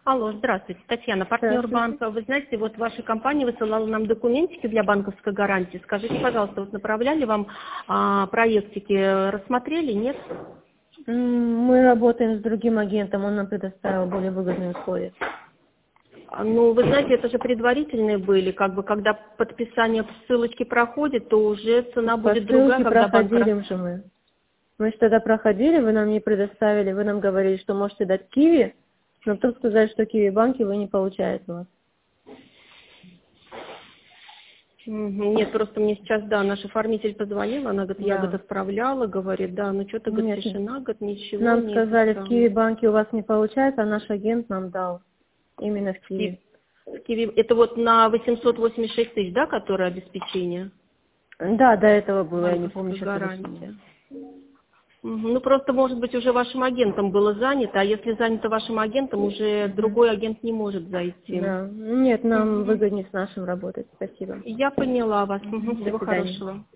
Алло, здравствуйте, Татьяна, партнер Здравствуйте. банка. Вы знаете, вот ваша компания высылала нам документики для банковской гарантии. Скажите, пожалуйста, вот направляли вам проектики, рассмотрели, нет? Мы работаем с другим агентом, он нам предоставил более выгодные условия. Ну, вы знаете, это же предварительные были, как бы, когда подписание ссылочки проходит, то уже цена По будет другая, ссылке когда банк... проходили уже мы. Мы же тогда проходили, вы нам не предоставили, вы нам говорили, что можете дать Киви, но тут сказали, что Киви банки вы не получаете у вас. Нет, просто мне сейчас, да, наш оформитель позвонила, она говорит, я, Да. говорит, отправляла, говорит, да, ну что-то, говорит, Нет, тишина, говорит, ничего нам не это сказали, в Киви самое. банке у вас не получается, а наш агент нам дал именно в Киви. Это вот на 886 тысяч, да, которое обеспечение? Да, до этого было, я не помню Банковская сейчас эту сумму. гарантия. Ну, просто, может быть, уже вашим агентом было занято, а если занято вашим агентом, уже другой агент не может зайти. Да. Нет, нам выгоднее с нашим работать. Спасибо. Я поняла вас. До Всего свидания. хорошего.